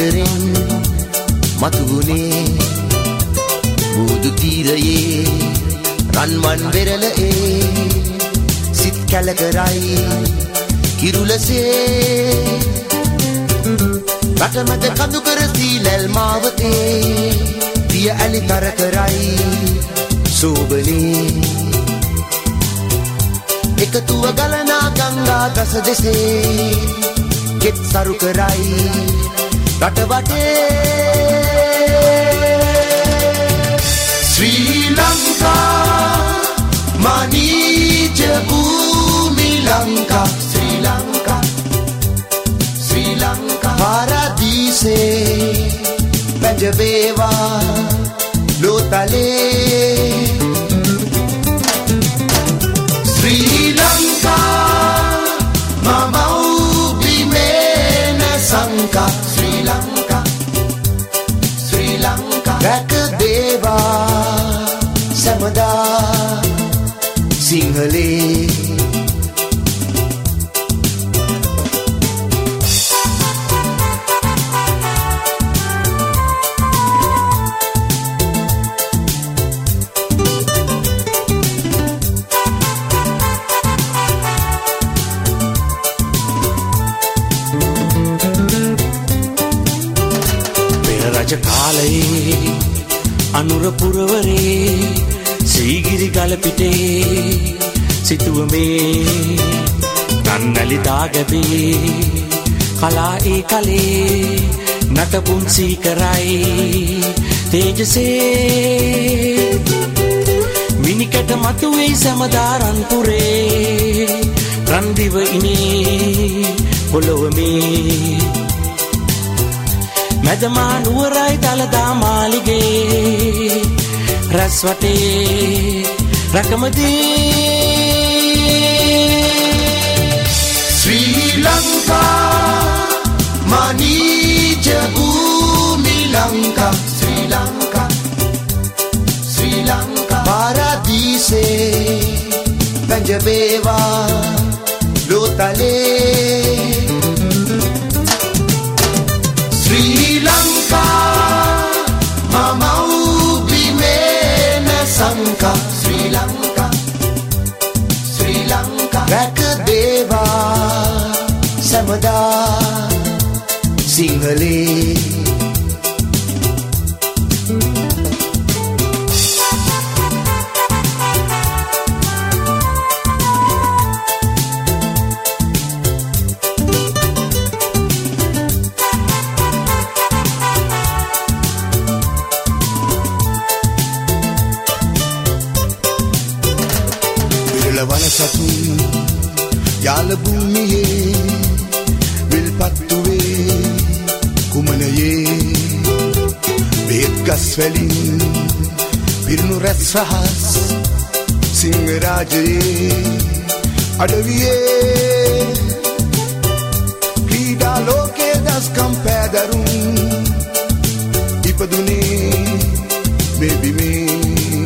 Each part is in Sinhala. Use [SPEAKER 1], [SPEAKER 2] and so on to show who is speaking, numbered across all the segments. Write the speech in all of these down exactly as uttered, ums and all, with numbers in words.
[SPEAKER 1] ආදරෙන් මතුවුනේ බුදු තීරයේ රන්වන් වෙරළේ සිත් කැලකරයි කිරුලසේ රටමැද කඳු කර සීලල් මාවතේ පිය ඇලි තර කරයි සෝබනේ එකතුව ගලනා ගංගා ගස දෙසේ කෙත් සරු කරයි රට වටේ ශ්‍රී ලංකා මනීජ භූමි ලංකා ශ්‍රී ලංකා ශ්‍රී ලංකා පාරදීසේ පැජවේවා ලෝතලේ ශ්‍රී ලංකා මමව් බිමේන සංකා ශ්‍රී ලංකා ශ්‍රී ලංකා රැක දේවා සමදා සිංහලේ
[SPEAKER 2] කාලයේ අනුර පුරවරේ සීගිරි ගල පිටේ සිටුවමේ නන්නලි දාගැබේ කලා ඒ කලේ නටපුන් සීකරයි තේජසේ මිනිකට මතුවෙයි සමදාරන්පුරේ රන්දිව ඉනේ පොළොවමේ මැදමා නුවරයි දළදා මාලිගේ රැස් වටේ රකමදී
[SPEAKER 1] ශ්‍රී ලංකා මනීජ භූමි ලංකා ශ්‍රී ලංකා ශ්‍රී ලංකා පාරදීසේ පැජවේවා ලෝතලේ ශ්‍රී ලංකා මමව් බිමේන සංකා ශ්‍රී ලංකා ශ්‍රී ලංකා රැක දේවා සමදා සිංහලේ
[SPEAKER 3] වනසතුන් යාල භූමියේ විල්පත්තුවේ කුමනයේ බේත් ගස් වලින් පිරුණු රැස් රහස් සිංහ රාජයේ අඩවියේ ක්‍රීඩා ලෝකයේ දස්කම් පෑදරුන් ඉපදුනේ මේ බිමේ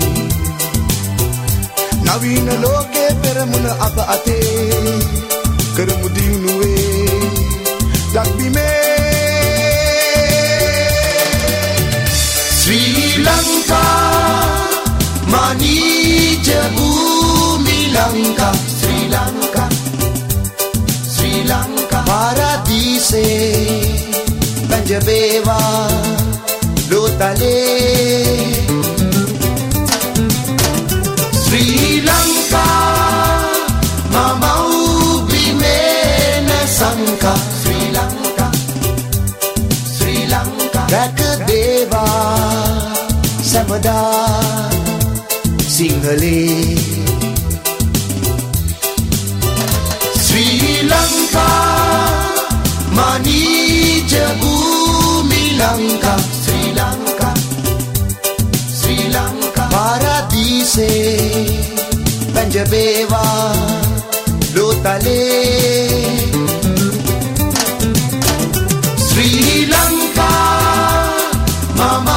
[SPEAKER 3] නවීන ලෝකේ පෙරමුණ අප අතේ කරමු දිනුවේ දක්බිමේ
[SPEAKER 1] ශ්‍රී ලංකා මනීජ භූමි ලංකා ශ්‍රී ලංකා ශ්‍රී ලංකා පාරදීසේ පැජවේවා ලෝතලේ ශ්‍රී ලංකා මමව් බිමේන සංකා ශ්‍රී ලංකා ශ්‍රී ලංකා රැක දේවා සමදා සිංහලේ ශ්‍රී ලංකා මනීජ භූමි ලංකා ශ්‍රී ලංකා ශ්‍රී ලංකා පාරදීසේ පැජවේවා ලෝතලේ ශ්‍රී ලංකා මම